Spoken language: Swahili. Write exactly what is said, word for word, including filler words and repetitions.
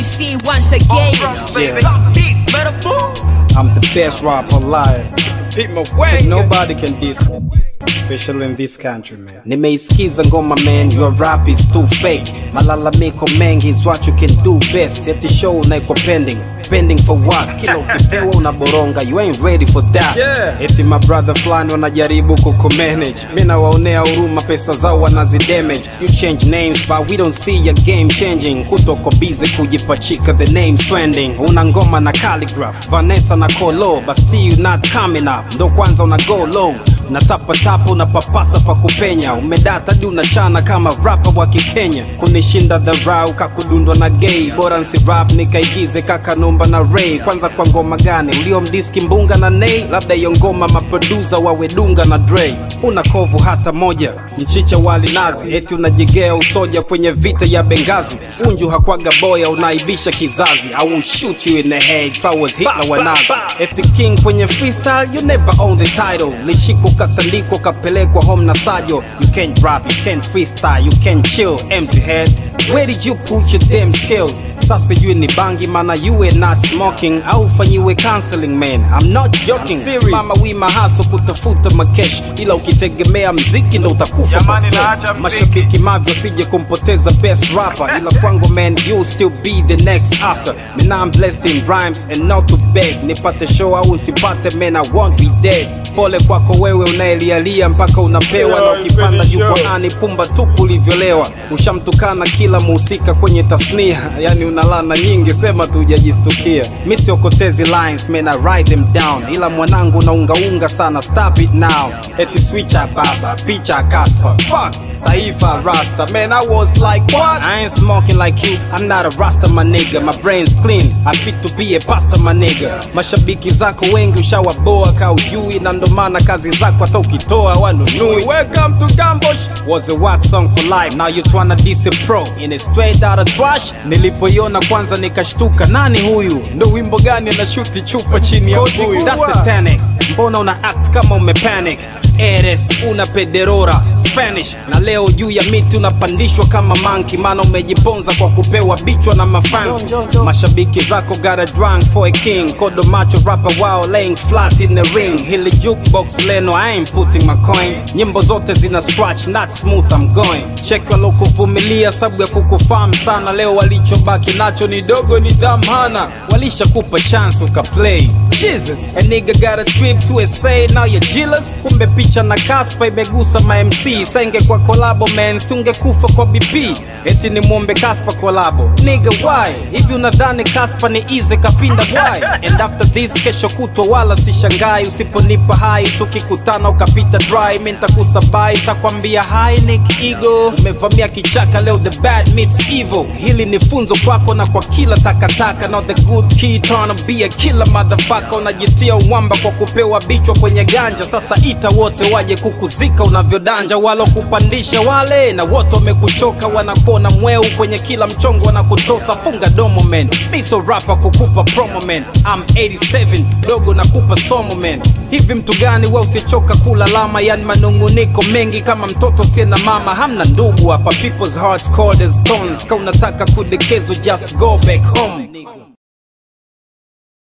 C once again. Yeah. I'm the best rapper alive. Nobody can diss me, especially in this country, man. Nimeisikiza ngoma, man, your rap is too fake. Malalamiko mengi is what you can do best. Eti show unaiko pending. Pending for what? Kila ukipewa unaboronga, you ain't ready for that. Yeah. Eti my brother flani wanajaribu kukumanage. Mina waonea huruma, pesa zao wanazidamage. You change names but we don't see your game changing. Kutoko busy kujipachika, the name's trending. Una ngoma na Calligraph, Vanessa na Kolo, but still not coming up. Ndo kwanza una go low. Na tapa tapa unapapasa pa kupenya. Umedata di unachana kama rapper wa Kikenya. Kunishinda dharau kakudundwa na gay. Bora nsi rap nikaigize kaka Numba na Ray. Kwanza kwa ngoma gani ulio mdiski Mbunga na Nay? Labda iyo ngoma maproducer wawe Dunga na Dre. Una kovu hata moja, mchicha wali nazi. Eti unajigea usoja kwenye vita ya Bengazi. Unju hakwaga boya unaibisha kizazi. I will shoot you in the head if I was Hitler wa Nazi. Eti king kwenye freestyle, you never own the title. Lishiko katandiko kapelekwa home na sajo. You can't rap, you can't freestyle, you can't chill, empty head. Where did you put your damn skills? Sasa you ni bangi mana you were not smoking. Au fanyiwe counseling, man, I'm not joking. Mama wima haso kutafuta makesh. Ila ukitegemea mziki ndo utakufa kwa stress. Mashabiki mavyo sije kumpoteza best rapper. Ila kwangu, man, you'll still be the next after. Man, I'm blessed in rhymes and not to beg. Nipate show au nsipate, man, I won't be dead. Pole kwako wewe unaelialia mpaka unapewa. Na ukipanda jukwaani pumba tupu ulivyolewa. Ushamtukana kila muhusika kwenye tasnia. Yani unalana nyingi, sema tu hujajistukia. Mi siokotezi lines, man, I write them down. Ila mwanangu unaunga unga sana, stop it now. Eti switcha baba, picha Casper. Fuck Taifa Rasta, man, I was like what? I ain't smoking like you, I'm not a Rasta my nigga. My brain's clean, I'm fit to be a pastor my nigga. Mashabiki zako wengi ushawaboa kaujui. Na ndo maana kazi zako hata ukitoa wanunui. Welcome to Gambosh was a wax song for life. Now you tryna diss a pro in a straight out of trash. Nilipoiona kwanza nikashtuka, nani huyu? Ndo wimbo gani anashuti chupa chini ya mbuyu? That's satanic, mbona una act kama umepanic? Eres una pederora Spanish. Na leo juu ya miti unapandishwa kama monkey. Mana umejiponza kwa kupewa bichwa na mafansi. Mashabiki zako got a drunk for a king. Kodo macho rapper wow laying flat in the ring. Hili jukebox leno I ain't putting my coin. Nyimbo zote zina scratch, not smooth I'm going. Check walo kuvumilia sabu ya kukufahamu sana. Leo walichobaki nacho ni dogo ni dhamhana. Walisha kupa chance uka play. Jesus, a nigga got a trip to S A, now you're jealous. Kumbe picha na Casper imegusa ma M C. Senge kwa kolabo, man, sunge kufa kwa B P. Eti ni muombe Casper kolabo. Nigga why? Hivi unadhani Casper ni easy kapinda why? And after this kesho kutwa wala sishangai. Usiponipa hai tukikutana ukapita dry. Minta kusabai takwambia hi Nick Ego. Umevamia kichaka leo the bad meets evil. Hili ni funzo kwako na kwa kila takataka. Not the good kid trying to be a killer motherfucker. Unajitia uwamba kwa kupewa bichwa kwenye ganja. Sasa ita wote waje kukuzika unavyodanja. Walo kupandisha wale na wote wamekuchoka. Wanakona mweu kwenye kila mchongo wanakutosa. Funga domo, man, miso rapper kukupa promo, man. I'm eighty-seven, dogo nakupa somo, man. Hivi mtu gani wa usichoka kula lama? Yani manunguniko mengi kama mtoto sie na mama. Hamna ndugu hapa, people's hearts cold as stones. Ka unataka kudekezo just go back home.